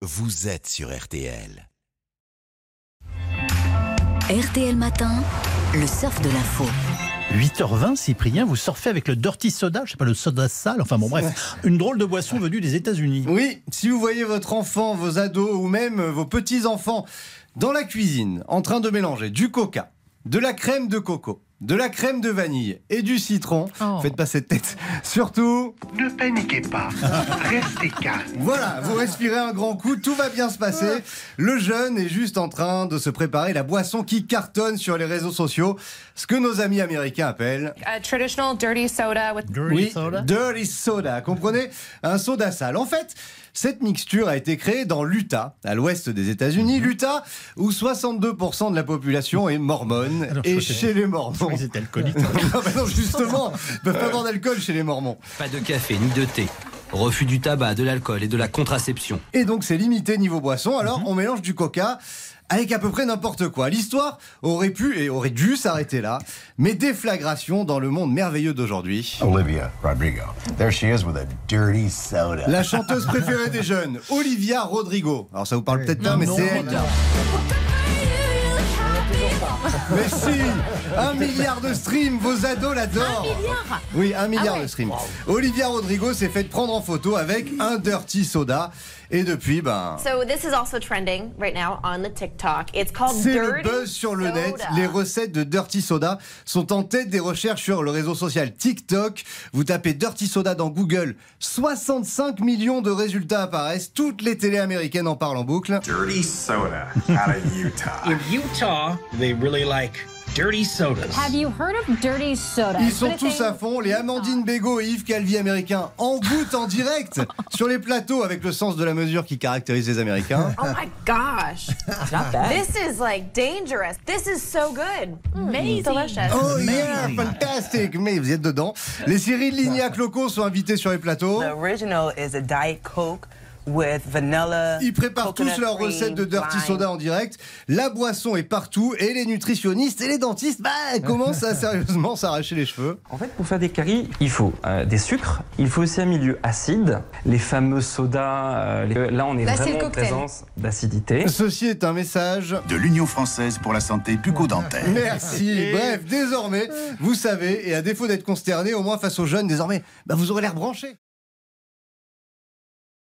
vous êtes sur RTL. RTL Matin, le surf de l'info. 8h20, Cyprien, vous surfez avec le dirty soda, je sais pas, le soda sale, enfin bon bref, une drôle de boisson venue des États-Unis. Oui, si vous voyez votre enfant, vos ados ou même vos petits-enfants dans la cuisine en train de mélanger du coca, de la crème de coco, de la crème de vanille et du citron, faites pas cette tête. Surtout, ne paniquez pas, restez calme. Voilà, vous respirez un grand coup, tout va bien se passer. Le jeune est juste en train de se préparer la boisson qui cartonne sur les réseaux sociaux, ce que nos amis américains appellent a traditional dirty soda with dirty soda. Comprenez? Un soda sale. En fait, cette mixture a été créée dans l'Utah, à l'ouest des États-Unis. L'Utah, où 62% de la population est mormone. Alors, et chez les mormons... Ils étaient alcooliques. non, justement, ils ne peuvent pas boire d'alcool chez les mormons. Pas de café ni de thé. Refus du tabac, de l'alcool et de la contraception. Et donc c'est limité niveau boisson, alors on mélange du coca avec à peu près n'importe quoi. L'histoire aurait pu et aurait dû s'arrêter là, mais déflagration dans le monde merveilleux d'aujourd'hui. Olivia Rodrigo. There she is with a dirty soda. La chanteuse préférée des jeunes, Olivia Rodrigo. Alors ça vous parle peut-être pas, mais c'est elle. Mais si, 1 milliard de streams, vos ados l'adorent. 1 milliard? Oui, 1 milliard de streams. Olivia Rodrigo s'est faite prendre en photo avec un dirty soda. Et depuis, So this is also trending right now on the TikTok. It's called c'est dirty le buzz sur le net. soda. Les recettes de dirty soda sont en tête des recherches sur le réseau social TikTok. Vous tapez dirty soda dans Google, 65 millions de résultats apparaissent. Toutes les télés américaines en parlent en boucle. Dirty soda out of Utah. In Utah, they really like dirty sodas. Have you heard of dirty soda? Ils sont tous à fond. Les Amandine Bégaud et Yves Calvi américains en goûtent en direct sur les plateaux avec le sens de la mesure qui caractérise les Américains. Oh my gosh. This is like dangerous. This is so good. Amazing. Delicious. Oh yeah, fantastic. Mais vous êtes dedans. Les Cyril Lignac locaux sont invités sur les plateaux. The original is a Diet Coke with vanilla. Ils préparent tous leurs recettes de dirty soda en direct. La boisson est partout et les nutritionnistes et les dentistes commencent à sérieusement s'arracher les cheveux. En fait, pour faire des caries, il faut des sucres, il faut aussi un milieu acide, les fameux sodas. Là, on est vraiment en présence d'acidité. Ceci est un message De l'Union française pour la santé bucco-dentaire. Merci. Bref, désormais, vous savez, et à défaut d'être consterné, au moins face aux jeunes, désormais, vous aurez l'air branché.